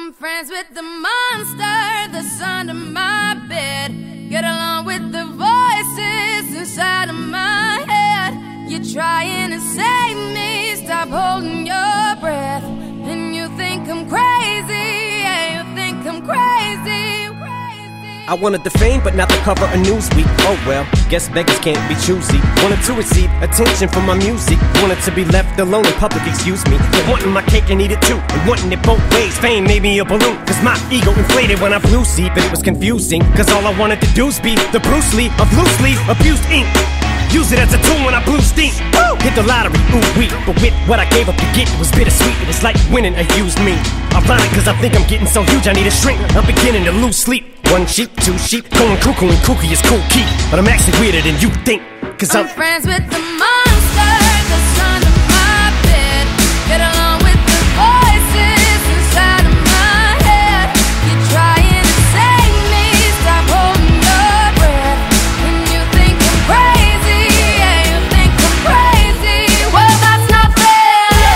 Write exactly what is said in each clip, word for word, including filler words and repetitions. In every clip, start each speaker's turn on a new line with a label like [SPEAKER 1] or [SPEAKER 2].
[SPEAKER 1] I'm friends with the monster that's under my bed. Get along with the voices inside of my head. You're trying to save me, stop holding your breath. And you think I'm crazy, yeah, you think I'm crazy, crazy.
[SPEAKER 2] I wanted the fame, but not the cover of Newsweek. Oh well, guess beggars can't be choosy. Wanted to receive attention from my music. Wanted to be left alone in public, excuse me. But wanting my cake and eat it too, and wanting it both ways. Fame made me a balloon, cause my ego inflated when I flew see. But it was confusing, cause all I wanted to do was be the Bruce Lee of loosely abused ink. Use it as a tool when I blew steam. Woo! Hit the lottery, ooh wee. But with what I gave up to get, it was bittersweet. It was like winning a used me. Ironic, cause I think I'm getting so huge I need a shrink. I'm beginning to lose sleep. One sheep, two sheep, going cuckoo and kooky is cool key. But I'm actually weirder than you think, cause I'm,
[SPEAKER 1] I'm friends with the monster that's under my bed. Get along with the voices inside of my head. You're trying to save me, stop holding your breath. And you think I'm crazy, yeah, you think I'm crazy. Well, that's not fair.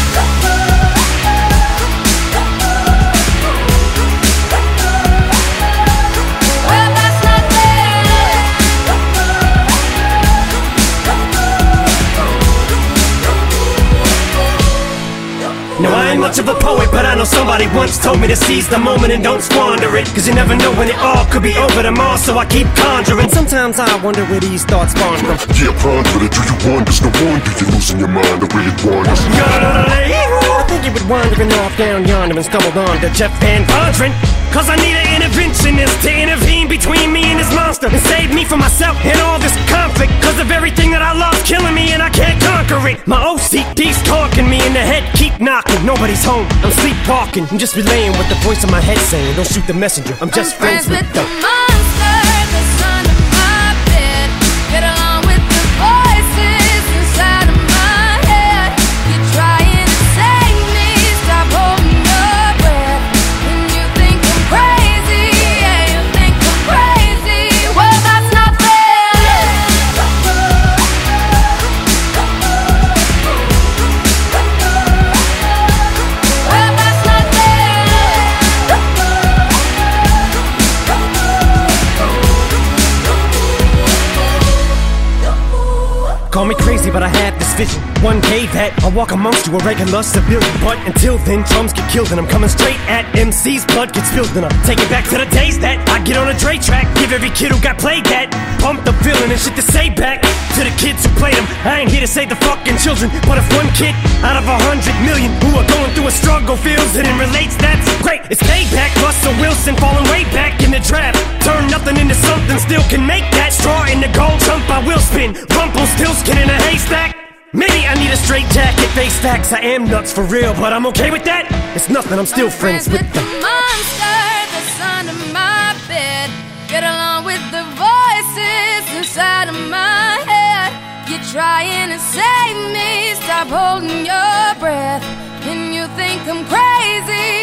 [SPEAKER 1] Well, that's not fair.
[SPEAKER 2] now I ain't much of a poet, but I know somebody once told me to seize the moment and don't squander it. Cause you never know when it all could be over tomorrow, so I keep conjuring. Sometimes I wonder where these thoughts spawn from.
[SPEAKER 3] Yeah, ponder it, do you wonder? No wonder you're losing your mind the way it wanders.
[SPEAKER 2] I think you would wandering off down yonder and stumbled on to Jeff Van Vondren. Cause I need an interventionist to intervene between me and this monster and save me from myself and all this conflict. Cause of everything that I love's killing me and I can't conquer it. My O C D's talking me in the head, keep knocking. Nobody's home, I'm sleepwalking. I'm just relaying what the voice in my head saying. Don't shoot the messenger, I'm just
[SPEAKER 1] I'm friends, friends with the,
[SPEAKER 2] the
[SPEAKER 1] monster that's under my bed. Get along with the voices inside of my head. You're trying to save me, stop holding your breath. And you think I'm crazy, yeah, you think I'm crazy. Well, that's not fair. Well, that's not fair.
[SPEAKER 2] Call me crazy, but I had this vision. One day that I'll walk amongst you, a regular civilian. But until then, drums get killed and I'm coming straight at M C's. Blood gets spilled and I'll take it back to the days that I get on a Dre track. Give every kid who got played that pump the feeling and shit to say back to the kids who played them. I ain't here to save the fucking children, but if one kid out of a hundred million who are going through a struggle feels it and relates, that's great. It's payback. Russell Wilson falling way back in the draft. Turn nothing into something, still can make that. Straw in the gold jump, I will spin. Rumpelstiltskin in a haystack. Maybe I need a straight jacket, face facts. I am nuts for real, but I'm okay with that. It's nothing, I'm still
[SPEAKER 1] I'm
[SPEAKER 2] friends,
[SPEAKER 1] friends
[SPEAKER 2] with
[SPEAKER 1] the
[SPEAKER 2] the
[SPEAKER 1] monster that's under my bed. Get along with the voices inside of my head. You're trying to save me, stop holding your breath. And you think I'm crazy,